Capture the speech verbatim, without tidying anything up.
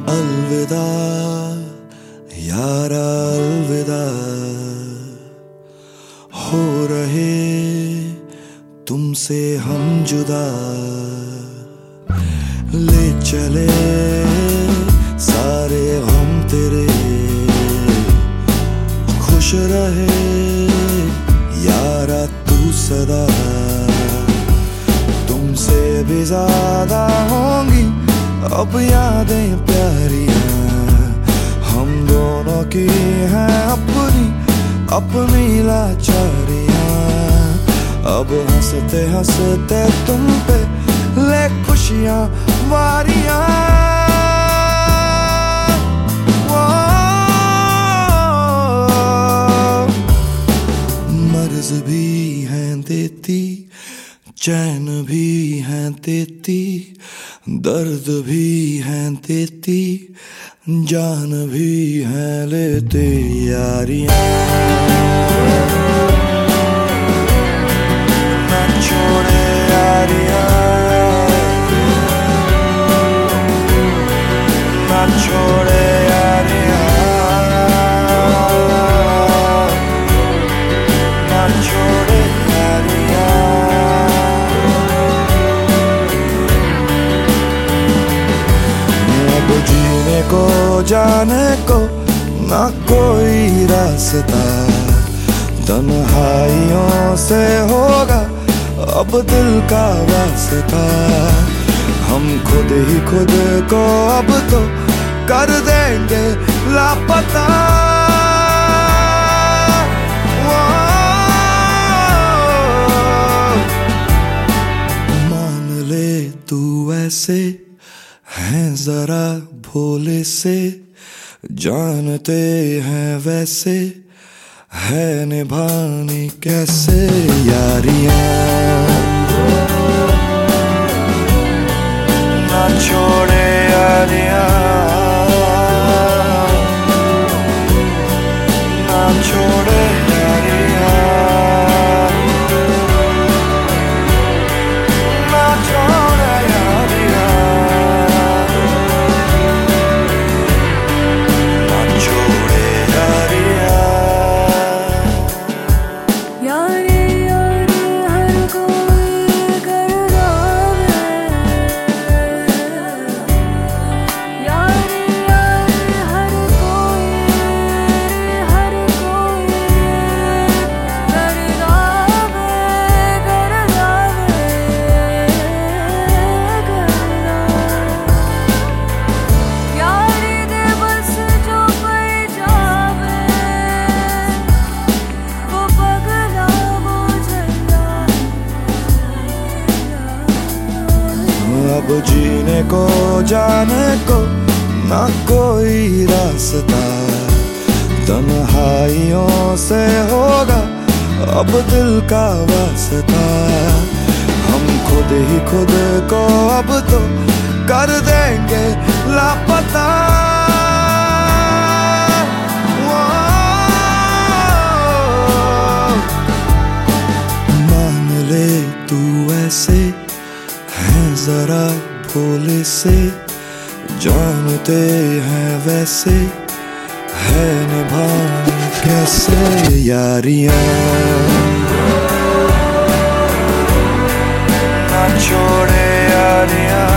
अलविदा यारा अलविदा, हो रहे तुमसे हम जुदा, ले चले सारे हम तेरे, खुश रहे यारा तू सदा। तुमसे भी ज्यादा होंगी अब यादें प्यारियां, हम दोनों की हैं अपनी अपनी लाचारियां। अब हंसते हंसते तुम पे ले खुशियां वारियां। मर्ज भी हैं देती, चैन भी हैं देती, दर्द भी हैं देती, जान भी हैं लेते यारियां। ना छोड़े यारियां, ना छोड़े यारियां, ना छोड़े यारियां। जीने को जाने को ना कोई रास्ता, तन्हाइयों से होगा अब दिल का वास्ता। हम खुद ही खुद को अब तो कर देंगे लापता। मान ले तू ऐसे हैं जरा भोले से, जानते हैं वैसे है निभानी कैसे यारियां। ना छोड़े यारियां, ना छोड़े यारियां, ना छोड़े यारियां। अब जीने को जाने को ना कोई रास्ता, तन्हाइयों से होगा अब दिल का वास्ता। हम खुद ही खुद को अब तो कर देंगे लापता। मान ले तू ऐसे हैं जरा भोले से, जानते हैं वैसे है निभानी कैसे यारियां। ना छोड़े यारियां,